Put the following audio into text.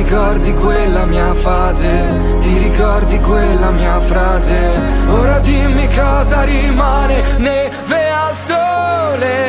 ricordi quella mia fase, ti ricordi quella mia frase. Ora dimmi cosa rimane, neve al sole.